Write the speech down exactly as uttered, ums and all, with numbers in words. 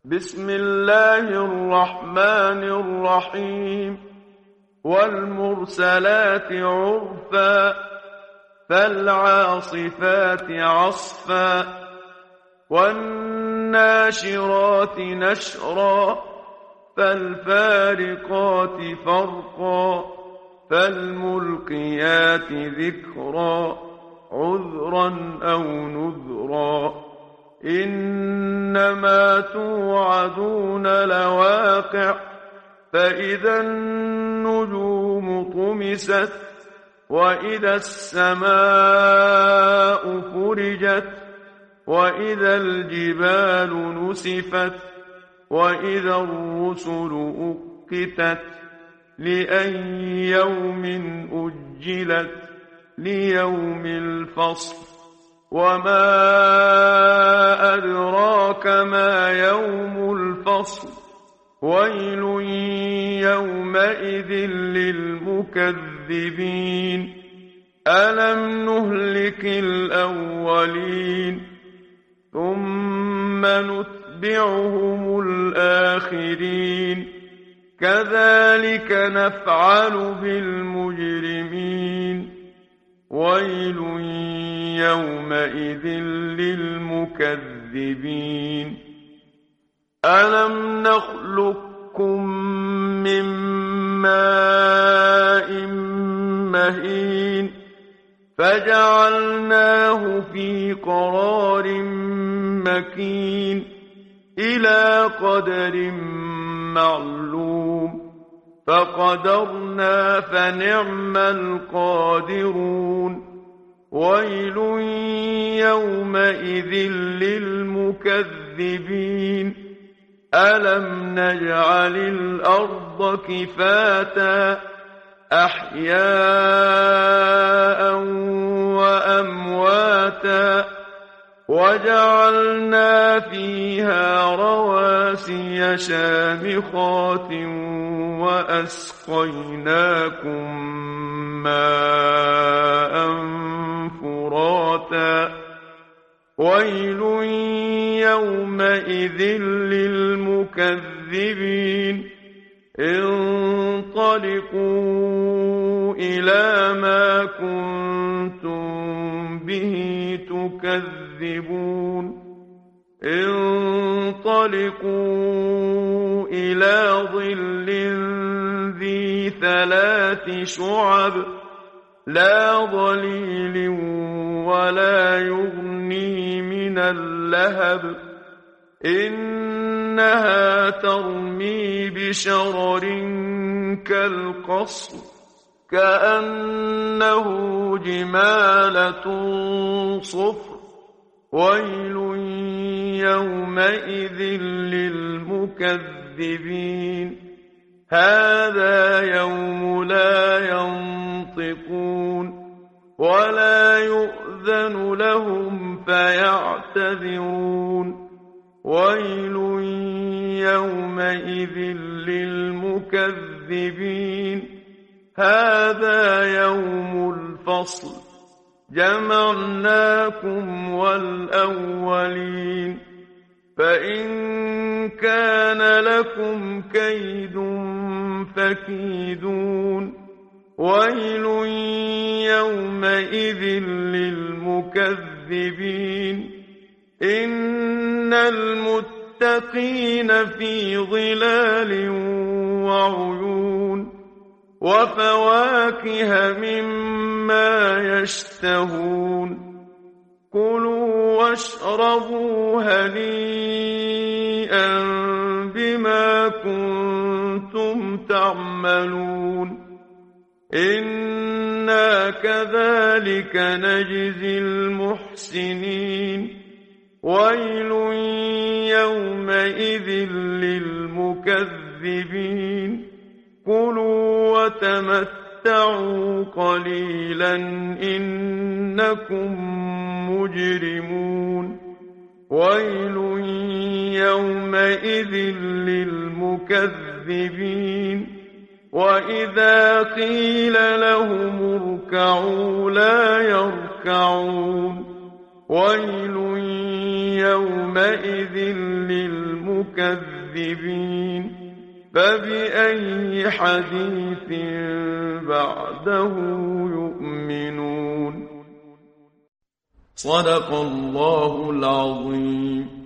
بسم الله الرحمن الرحيم والمرسلات عرفا فالعاصفات عصفا والناشرات نشرا فالفارقات فرقا فالملقيات ذكرا عذرا أو نذرا إنما توعدون لواقع فإذا النجوم طمست وإذا السماء فرجت وإذا الجبال نسفت وإذا الرسل أقتت لأي يوم أجلت ليوم الفصل وما أدراك ما يوم الفصل ويل يومئذ للمكذبين ألم نهلك الأولين ثم نتبعهم الآخرين كذلك نفعل بالمجرمين ويل يومئذ للمكذبين ألم نخلقكم من ماء مهين فجعلناه في قرار مكين إلى قدر معلوم فقدرنا فنعم القادرون ويل يومئذ للمكذبين ألم نجعل الأرض كفاتا أحياء وأمواتا وجعلنا فيها رواسي شامخات وأسقيناكم ماء فراتا ويل يومئذ للمكذبين انطلقوا إلى ما كنتم به تكذبون انطلقوا إلى ظل ذي ثلاث شعب لا ظليل ولا يغني من اللهب إنها ترمي بشرر كالقصر كأنه جمالة صفر ويل يومئذ للمكذبين هذا يوم لا ينطقون ولا يؤذن لهم فيعتذرون ويل يومئذ للمكذبين هذا يوم الفصل جمعناكم والأولين فإن كان لكم كيد فكيدون ويل يومئذ للمكذبين إن المتقين في ظلال وعيون وفواكه مما يشتهون كلوا واشربوا هنيئا بما كنتم تعملون إنا كذلك نجزي المحسنين ويل يومئذ للمكذبين كلوا وتمتعوا قليلا إنكم مجرمون ويل يومئذ للمكذبين وإذا قيل لهم اركعوا لا يركعون ويل يومئذ للمكذبين فبأي حديث بعده يؤمنون صدق الله العظيم.